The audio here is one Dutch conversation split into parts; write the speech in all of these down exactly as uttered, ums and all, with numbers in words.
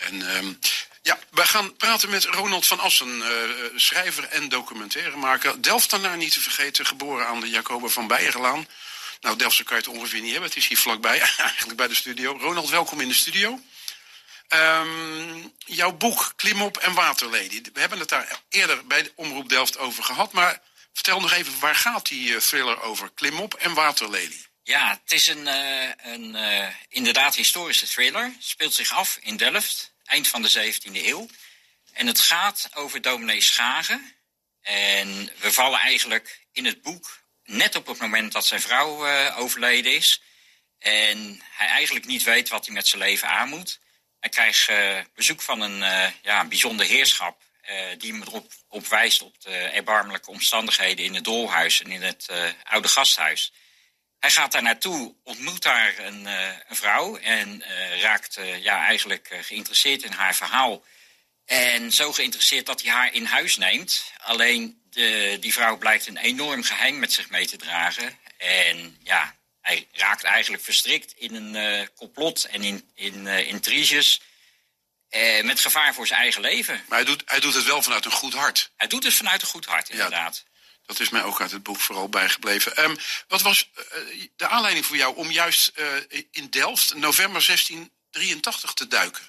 En um, ja, we gaan praten met Ronald van Assen, uh, schrijver en documentairemaker. Delftenaar niet te vergeten, geboren aan de Jacoba van Beijerlaan. Nou, Delftse kan je het ongeveer niet hebben, het is hier vlakbij, eigenlijk bij de studio. Ronald, welkom in de studio. Um, jouw boek Klimop en Waterlely. We hebben het daar eerder bij de Omroep Delft over gehad, maar vertel nog even, waar gaat die thriller over? Klimop en Waterlely. Ja, het is een, uh, een uh, inderdaad historische thriller. Het speelt zich af in Delft, eind van de zeventiende eeuw. En het gaat over dominee Schagen. En we vallen eigenlijk in het boek net op het moment dat zijn vrouw uh, overleden is. En hij eigenlijk niet weet wat hij met zijn leven aan moet. Hij krijgt uh, bezoek van een uh, ja, bijzonder heerschap uh, die hem erop op wijst op de erbarmelijke omstandigheden in het doolhuis en in het uh, oude gasthuis. Hij gaat daar naartoe, ontmoet daar een, uh, een vrouw en uh, raakt uh, ja, eigenlijk uh, geïnteresseerd in haar verhaal. En zo geïnteresseerd dat hij haar in huis neemt. Alleen de, die vrouw blijkt een enorm geheim met zich mee te dragen. En ja, hij raakt eigenlijk verstrikt in een uh, complot en in, in uh, intriges. Uh, met gevaar voor zijn eigen leven. Maar hij doet, hij doet het wel vanuit een goed hart. Hij doet het vanuit een goed hart, inderdaad. Ja, dat is mij ook uit het boek vooral bijgebleven. Um, wat was uh, de aanleiding voor jou om juist uh, in Delft november zestien drieëntachtig te duiken?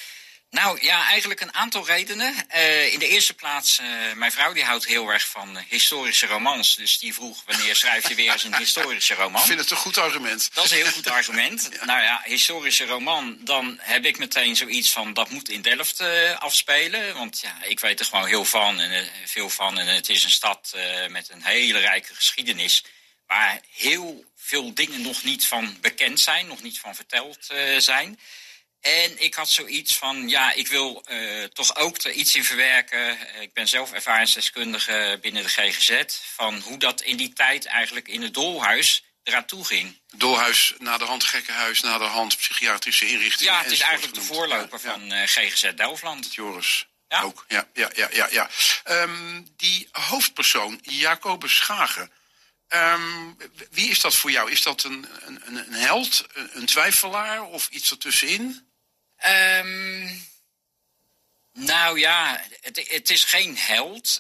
Nou ja, eigenlijk een aantal redenen. Uh, in de eerste plaats, uh, mijn vrouw die houdt heel erg van uh, historische romans. Dus die vroeg, wanneer schrijf je weer eens een historische roman? Ik vind het een goed argument. Dat is een heel goed argument. Ja. Nou ja, historische roman, dan heb ik meteen zoiets van, dat moet in Delft uh, afspelen. Want ja, ik weet er gewoon heel van en uh, veel van. En het is een stad uh, met een hele rijke geschiedenis, waar heel veel dingen nog niet van bekend zijn, nog niet van verteld uh, zijn. En ik had zoiets van, ja, ik wil uh, toch ook er iets in verwerken. Ik ben zelf ervaringsdeskundige binnen de G G Z. Van hoe dat in die tijd eigenlijk in het doolhuis eraan toe ging. Doolhuis, na de hand gekkenhuis, na de hand psychiatrische inrichtingen. Ja, het is eigenlijk de voorloper ja, ja. van uh, G G Z Delftland. Joris, ja. Ook. Ja, ja, ja, ja, ja. Um, die hoofdpersoon, Jacobus Schagen. Um, wie is dat voor jou? Is dat een, een, een held, een twijfelaar of iets ertussenin? Um, nou ja, het, het is geen held.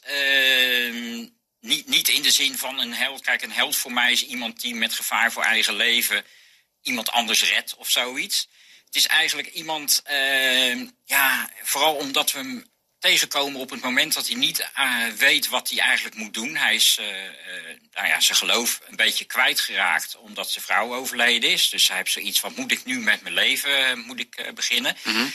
Uh, niet, niet in de zin van een held. Kijk, een held voor mij is iemand die met gevaar voor eigen leven iemand anders redt of zoiets. Het is eigenlijk iemand, uh, ja, vooral omdat we hem tegenkomen op het moment dat hij niet uh, weet wat hij eigenlijk moet doen. Hij is uh, uh, nou ja, zijn geloof een beetje kwijtgeraakt omdat zijn vrouw overleden is. Dus hij heeft zoiets van, moet ik nu met mijn leven uh, moet ik, uh, beginnen? Mm-hmm.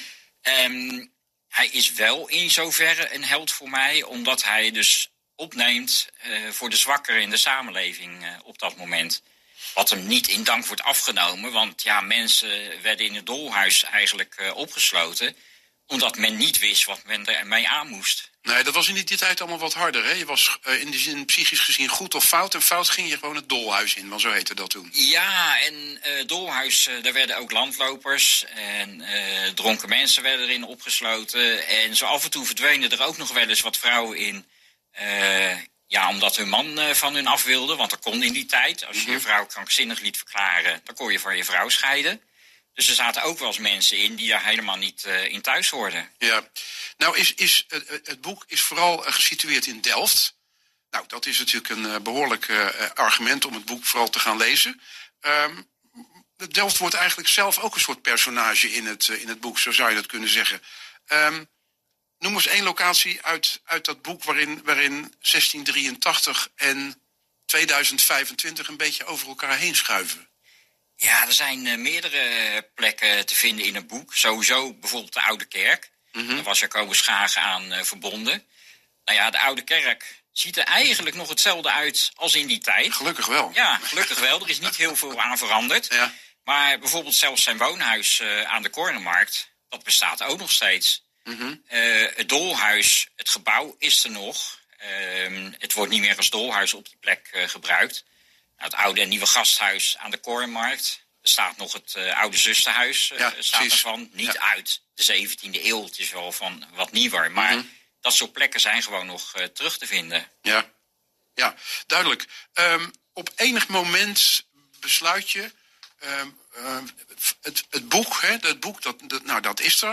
Um, hij is wel in zoverre een held voor mij, omdat hij dus opneemt uh, voor de zwakkeren in de samenleving uh, op dat moment. Wat hem niet in dank wordt afgenomen, want ja, mensen werden in het doolhuis eigenlijk uh, opgesloten, omdat men niet wist wat men ermee aan moest. Nee, dat was in die tijd allemaal wat harder, hè? Je was uh, in die zin psychisch gezien goed of fout. En fout ging je gewoon het doolhuis in, want zo heette dat toen. Ja, en uh, doolhuis, uh, daar werden ook landlopers en uh, dronken mensen werden erin opgesloten. En zo af en toe verdwenen er ook nog wel eens wat vrouwen in. Uh, ja, omdat hun man uh, van hun af wilde, want dat kon in die tijd. Als je je vrouw krankzinnig liet verklaren, dan kon je van je vrouw scheiden. Dus er zaten ook wel eens mensen in die daar helemaal niet uh, in thuis hoorden. Ja, nou is, is uh, het boek is vooral uh, gesitueerd in Delft. Nou, dat is natuurlijk een uh, behoorlijk uh, argument om het boek vooral te gaan lezen. Um, Delft wordt eigenlijk zelf ook een soort personage in het, uh, in het boek, zo zou je dat kunnen zeggen. Um, noem eens één locatie uit, uit dat boek waarin, waarin zestien drieëntachtig en tweeduizend vijfentwintig een beetje over elkaar heen schuiven. Ja, er zijn uh, meerdere plekken te vinden in het boek. Sowieso bijvoorbeeld de Oude Kerk. Mm-hmm. Daar was Jacobus Schagen aan uh, verbonden. Nou ja, de Oude Kerk ziet er eigenlijk nog hetzelfde uit als in die tijd. Gelukkig wel. Ja, gelukkig wel. Er is niet heel veel aan veranderd. Ja. Maar bijvoorbeeld zelfs zijn woonhuis uh, aan de Kornermarkt, dat bestaat ook nog steeds. Mm-hmm. Uh, het doolhuis, het gebouw is er nog. Uh, het wordt niet meer als doolhuis op die plek uh, gebruikt. Nou, het oude en nieuwe gasthuis aan de Korenmarkt. Er staat nog het uh, oude zusterhuis uh, ja, staat ervan. Niet ja. uit de zeventiende eeuw. Het is wel van wat nieuwer. Maar mm-hmm. dat soort plekken zijn gewoon nog uh, terug te vinden. Ja, ja duidelijk. Um, op enig moment besluit je... Um, uh, het, het boek, hè, het boek dat, dat, nou, dat is er.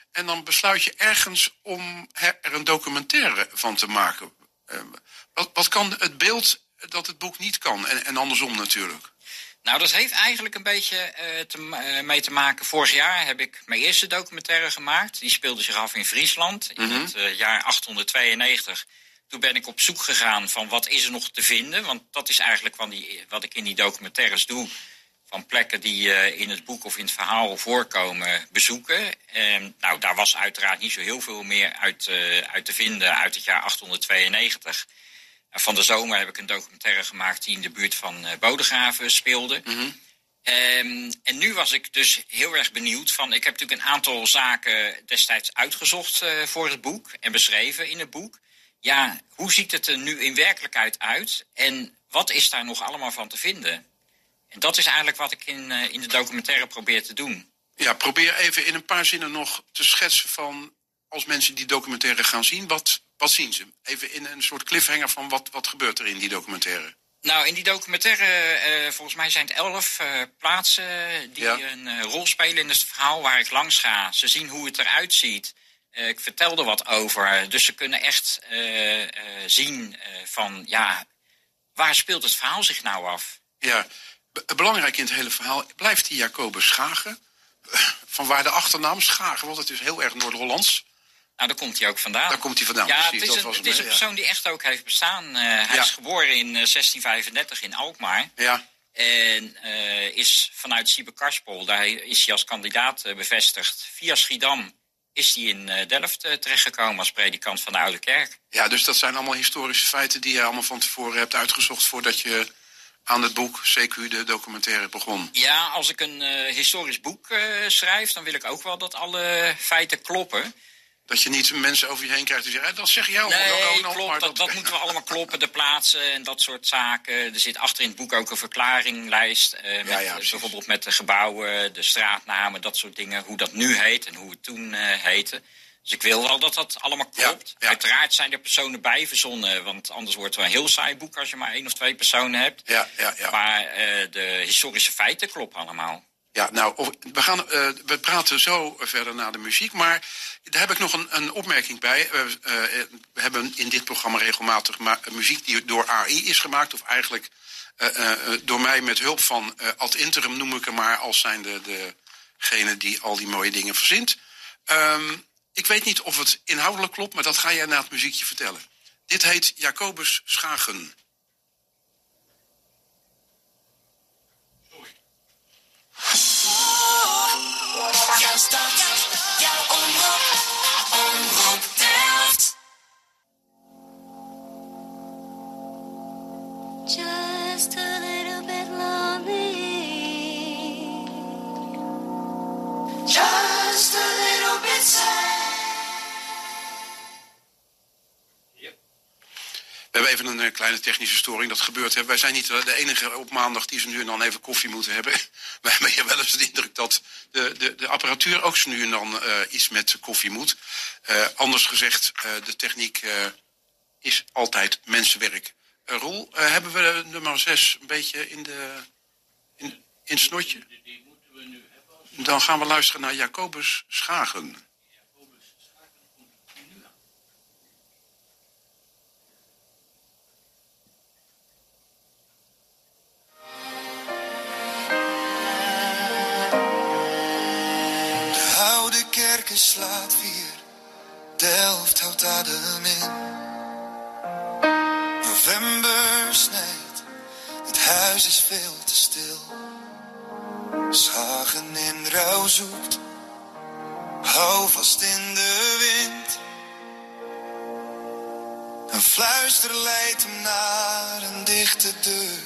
En dan besluit je ergens om er een documentaire van te maken. Uh, wat, wat kan het beeld dat het boek niet kan? En, en andersom natuurlijk. Nou, dat heeft eigenlijk een beetje uh, te, uh, mee te maken. Vorig jaar heb ik mijn eerste documentaire gemaakt. Die speelde zich af in Friesland in mm-hmm. het uh, jaar achthonderdtweeënnegentig. Toen ben ik op zoek gegaan van wat is er nog te vinden. Want dat is eigenlijk wat, die, wat ik in die documentaires doe. Van plekken die uh, in het boek of in het verhaal voorkomen bezoeken. En, nou, daar was uiteraard niet zo heel veel meer uit, uh, uit te vinden uit het jaar achthonderdtweeënnegentig. Van de zomer heb ik een documentaire gemaakt die in de buurt van uh, Bodegraven speelde. Mm-hmm. Um, en nu was ik dus heel erg benieuwd van... Ik heb natuurlijk een aantal zaken destijds uitgezocht uh, voor het boek en beschreven in het boek. Ja, hoe ziet het er nu in werkelijkheid uit en wat is daar nog allemaal van te vinden? En dat is eigenlijk wat ik in, uh, in de documentaire probeer te doen. Ja, probeer even in een paar zinnen nog te schetsen van... als mensen die documentaire gaan zien, wat, wat zien ze? Even in een soort cliffhanger van wat, wat gebeurt er in die documentaire? Nou, in die documentaire, uh, volgens mij zijn het elf uh, plaatsen die ja. een uh, rol spelen in het verhaal waar ik langs ga. Ze zien hoe het eruit ziet. Uh, ik vertel er wat over. Dus ze kunnen echt uh, uh, zien uh, van, ja, waar speelt het verhaal zich nou af? Ja, b- belangrijk in het hele verhaal blijft die Jacobus Schagen. Van waar de achternaam Schagen, want het is heel erg Noord-Hollands. Nou, daar komt hij ook vandaan. Daar komt hij vandaan, ja, precies. Het is een, dat was het is een persoon ja. die echt ook heeft bestaan. Uh, hij ja. is geboren in uh, zestien vijfendertig in Alkmaar. Ja. En uh, is vanuit Sieberkarspol, daar is hij als kandidaat uh, bevestigd. Via Schiedam is hij in uh, Delft uh, terechtgekomen als predikant van de Oude Kerk. Ja, dus dat zijn allemaal historische feiten die je allemaal van tevoren hebt uitgezocht voordat je aan het boek, C Q, de documentaire, begon. Ja, als ik een uh, historisch boek uh, schrijf, dan wil ik ook wel dat alle feiten kloppen. Dat je niet mensen over je heen krijgt die zeggen, dat zeg jij al. Nee, Ronald, klopt, maar dat, dat, dat moeten we allemaal kloppen, de plaatsen en dat soort zaken. Er zit achter in het boek ook een verklaringlijst. Uh, met, ja, ja, bijvoorbeeld met de gebouwen, de straatnamen, dat soort dingen. Hoe dat nu heet en hoe het toen uh, heette. Dus ik wil wel dat dat allemaal klopt. Ja, ja. Uiteraard zijn er personen bij verzonnen, want anders wordt het wel een heel saai boek als je maar één of twee personen hebt. Ja, ja, ja. Maar uh, de historische feiten kloppen allemaal. Ja, nou, we, gaan, uh, we praten zo verder naar de muziek, maar daar heb ik nog een, een opmerking bij. Uh, uh, we hebben in dit programma regelmatig ma- muziek die door A I is gemaakt, of eigenlijk uh, uh, door mij met hulp van uh, ad interim noem ik hem maar, als zijn de, degene die al die mooie dingen verzint. Um, ik weet niet of het inhoudelijk klopt, maar dat ga jij na het muziekje vertellen. Dit heet Jacobus Schagen. Just a little bit lonely. Just a little bit sad. We hebben even een kleine technische storing, dat gebeurt. Hè. Wij zijn niet de enige op maandag die ze nu en dan even koffie moeten hebben. Wij hebben hier wel eens de indruk dat de, de, de apparatuur ook zo nu en dan uh, iets met koffie moet. Uh, anders gezegd, uh, de techniek uh, is altijd mensenwerk. Uh, Roel, uh, hebben we nummer zes een beetje in, de, in, in het snotje? Die moeten we nu hebben. Dan gaan we luisteren naar Jacobus Schagen. Slaat vier, Delft houdt adem in. November snijdt, het huis is veel te stil. Schagen in rouw zoekt, hou vast in de wind. Een fluister leidt hem naar een dichte deur.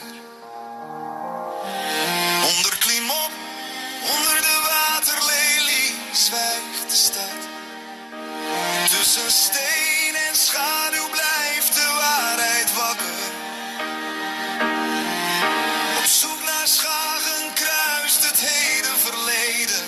Onder klimop, onder de waterlelie zwijgt de stad. Tussen steen en schaduw blijft de waarheid wakker. Op zoek naar Schagen kruist het heden verleden.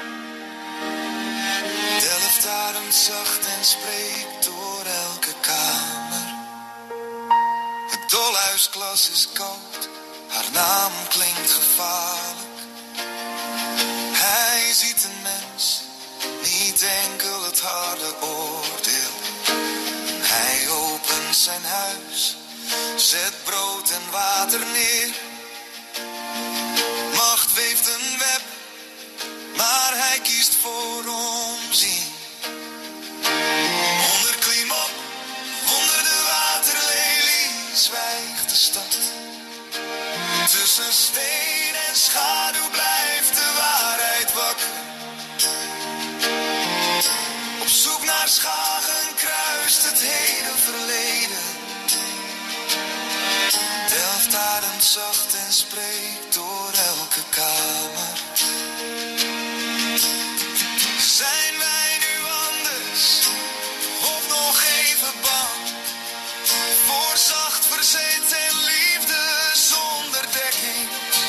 Delft ademt zacht en spreekt door elke kamer. Het dolhuisklas is koud, haar naam klinkt gevaarlijk. Hij ziet een mens, niet enkel harde oordeel. Hij opent zijn huis, zet brood en water neer. Macht weeft een web, maar hij kiest voor omzien. Onder klimop, onder de waterlelie, zwijgt de stad. Tussen steen en schaduw blijft de waarheid wakker. Op zoek naar Schagen kruist het hele verleden. Delft ademt zacht en spreekt door elke kamer. Zijn wij nu anders, of nog even bang? Voor zacht verzet en liefde zonder dekking.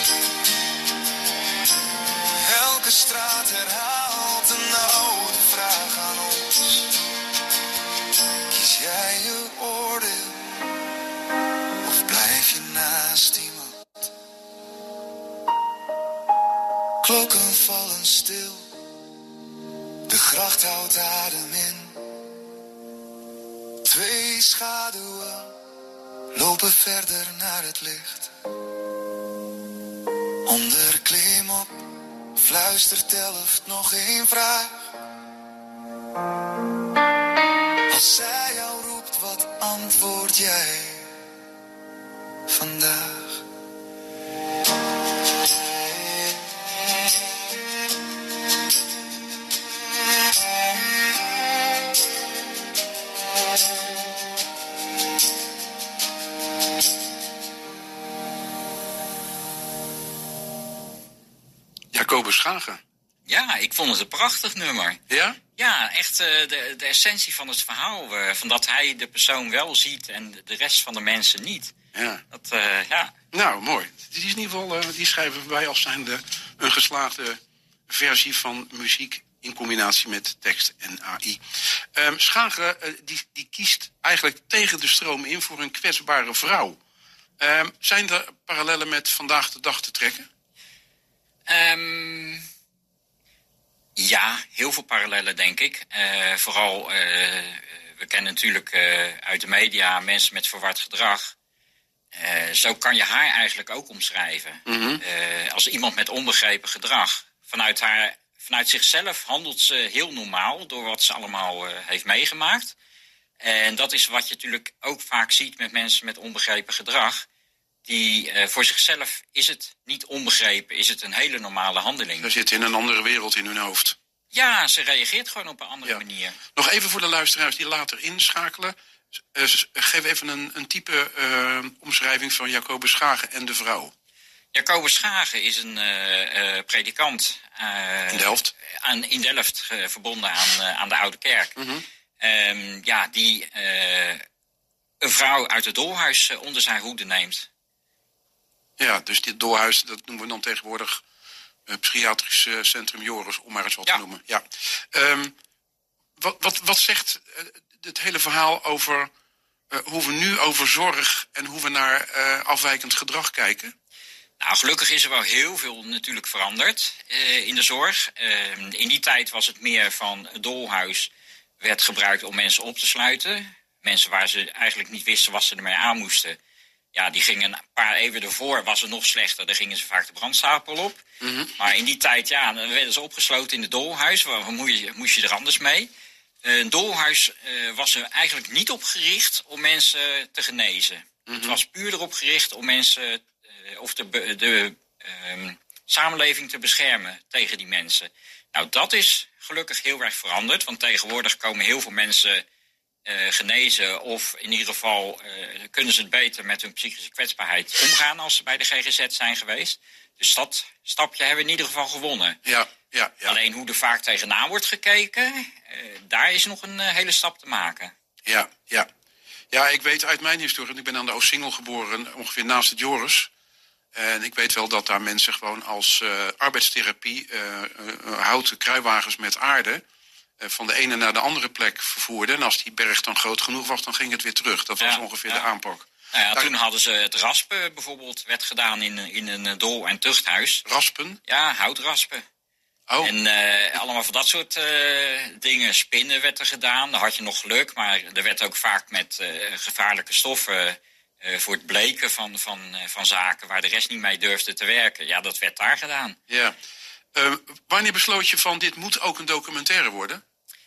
Elke straat herhaalt een oude vraag aan ons. Kies jij je oordeel, of blijf je naast iemand? Klokken vallen stil, de gracht houdt adem in. Twee schaduwen lopen verder naar het licht. Onder klimop fluistert Delft nog één vraag. Als zij jou roept, wat antwoord jij vandaag? Jacobus Schagen. Ja, ik vond het een prachtig nummer. Ja? Ja, echt uh, de, de essentie van het verhaal. Uh, van dat hij de persoon wel ziet en de rest van de mensen niet. Ja. Dat, uh, ja. Nou, mooi. Die is in ieder geval, uh, die schrijven wij als zijnde een geslaagde versie van muziek in combinatie met tekst en A I. Um, Schagen, uh, die, die kiest eigenlijk tegen de stroom in voor een kwetsbare vrouw. Um, zijn er parallellen met vandaag de dag te trekken? Um, ja, heel veel parallellen, denk ik. Uh, vooral, uh, we kennen natuurlijk uh, uit de media mensen met verward gedrag. Uh, zo kan je haar eigenlijk ook omschrijven. Mm-hmm. Uh, als iemand met onbegrepen gedrag. Vanuit, haar, vanuit zichzelf handelt ze heel normaal door wat ze allemaal uh, heeft meegemaakt. En dat is wat je natuurlijk ook vaak ziet met mensen met onbegrepen gedrag. Die uh, voor zichzelf is het niet onbegrepen, is het een hele normale handeling. Ze zitten in een andere wereld in hun hoofd. Ja, ze reageert gewoon op een andere ja. manier. Nog even voor de luisteraars die later inschakelen. Uh, geef even een, een type uh, omschrijving van Jacobus Schagen en de vrouw. Jacobus Schagen is een uh, uh, predikant. Uh, in Delft? Aan, in Delft, uh, verbonden aan, uh, aan de Oude Kerk. Mm-hmm. Um, ja, die uh, een vrouw uit het doolhuis uh, onder zijn hoede neemt. Ja, dus dit doolhuis, dat noemen we dan tegenwoordig uh, psychiatrisch uh, centrum Joris, om maar eens wat ja. te noemen. Ja. Um, wat, wat, wat zegt uh, het hele verhaal over uh, hoe we nu over zorg en hoe we naar uh, afwijkend gedrag kijken? Nou, gelukkig is er wel heel veel natuurlijk veranderd uh, in de zorg. Uh, in die tijd was het meer van het doolhuis werd gebruikt om mensen op te sluiten. Mensen waar ze eigenlijk niet wisten wat ze ermee aan moesten. Ja, die gingen een paar eeuwen ervoor, was het nog slechter. Daar gingen ze vaak de brandstapel op. Mm-hmm. Maar in die tijd, ja, dan werden ze opgesloten in het doolhuis. Waar moest je, moest je er anders mee? Uh, een doolhuis uh, was er eigenlijk niet op gericht om mensen te genezen. Mm-hmm. Het was puur erop gericht om mensen, uh, of de, de, de uh, samenleving te beschermen tegen die mensen. Nou, dat is gelukkig heel erg veranderd. Want tegenwoordig komen heel veel mensen Uh, genezen of in ieder geval uh, kunnen ze het beter met hun psychische kwetsbaarheid omgaan als ze bij de G G Z zijn geweest. Dus dat stapje hebben we in ieder geval gewonnen. Ja, ja, ja. Alleen hoe er vaak tegenaan wordt gekeken, uh, daar is nog een uh, hele stap te maken. Ja, ja. Ja, ik weet uit mijn historie, ik ben aan de Oostsingel geboren, ongeveer naast het Joris. En ik weet wel dat daar mensen gewoon als uh, arbeidstherapie uh, uh, houten kruiwagens met aarde van de ene naar de andere plek vervoerde. En als die berg dan groot genoeg was, dan ging het weer terug. Dat was ja, ongeveer ja. de aanpak. Nou ja, Daar... Toen hadden ze het raspen bijvoorbeeld, werd gedaan in, in een dool- en tuchthuis. Raspen? Ja, houtraspen. Oh. En uh, allemaal van dat soort uh, dingen. Spinnen werd er gedaan. Dan had je nog geluk. Maar er werd ook vaak met uh, gevaarlijke stoffen... Uh, voor het bleken van, van, uh, van zaken waar de rest niet mee durfde te werken. Ja, dat werd daar gedaan. Ja. Uh, wanneer besloot je van dit moet ook een documentaire worden?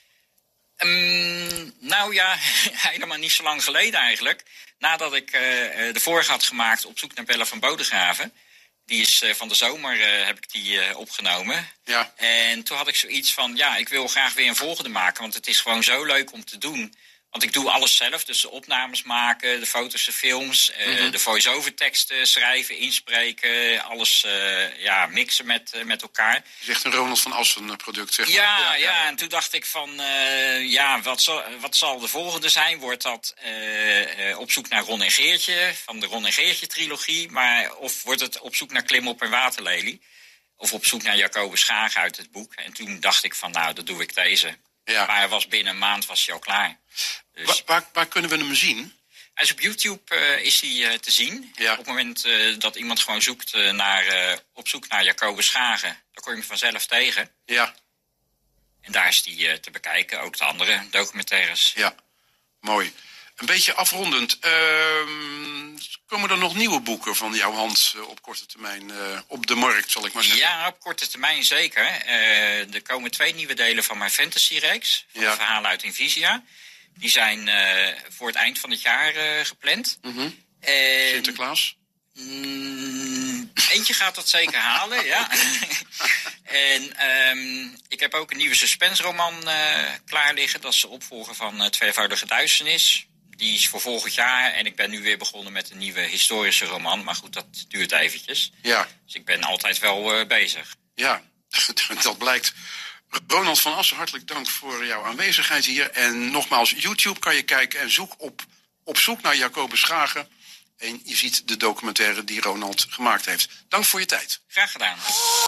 Um, nou ja, helemaal niet zo lang geleden eigenlijk. Nadat ik uh, de vorige had gemaakt Op zoek naar Bella van Bodegraven. Die is uh, van de zomer uh, heb ik die uh, opgenomen. Ja. En toen had ik zoiets van, ja, ik wil graag weer een volgende maken. Want het is gewoon zo leuk om te doen. Want ik doe alles zelf, dus de opnames maken, de foto's, de films, uh, mm-hmm. de voice-over teksten schrijven, inspreken, alles uh, ja, mixen met, uh, met elkaar. Het is echt een Ronald van Assen product, zeg maar. Ja, ja, ja, en toen dacht ik van, uh, ja, wat zal, wat zal de volgende zijn? Wordt dat uh, uh, Op zoek naar Ron en Geertje, van de Ron en Geertje trilogie, maar of wordt het Op zoek naar Klimop en Waterlelie? Of Op zoek naar Jacobus Schagen uit het boek. En toen dacht ik van, nou, dat doe ik deze. Ja. Maar hij was binnen een maand was hij al klaar. Dus... Waar, waar, waar kunnen we hem zien? Hij is op YouTube uh, is hij, uh, te zien. Ja. Op het moment uh, dat iemand gewoon zoekt uh, naar, uh, op zoek naar Jacobus Schagen, dan kom je hem vanzelf tegen. Ja. En daar is hij uh, te bekijken, ook de andere documentaires. Ja, mooi. Een beetje afrondend. Uh, komen er nog nieuwe boeken van jouw hand uh, op korte termijn uh, op de markt, zal ik maar zeggen? Ja, op korte termijn zeker. Uh, er komen twee nieuwe delen van mijn fantasy-reeks. Van ja. Verhalen uit Invisia. Die zijn uh, voor het eind van het jaar uh, gepland. Mm-hmm. En, Sinterklaas? Mm, eentje gaat dat zeker halen, ja. En um, ik heb ook een nieuwe suspense-roman uh, klaar liggen. Dat is de opvolger van uh, Tweevoudige Duisternis. Die is voor volgend jaar en ik ben nu weer begonnen met een nieuwe historische roman. Maar goed, dat duurt eventjes. Ja. Dus ik ben altijd wel uh, bezig. Ja, dat blijkt. Ronald van Assen, hartelijk dank voor jouw aanwezigheid hier. En nogmaals, YouTube kan je kijken en zoek op, op zoek naar Jacobus Schagen. En je ziet de documentaire die Ronald gemaakt heeft. Dank voor je tijd. Graag gedaan.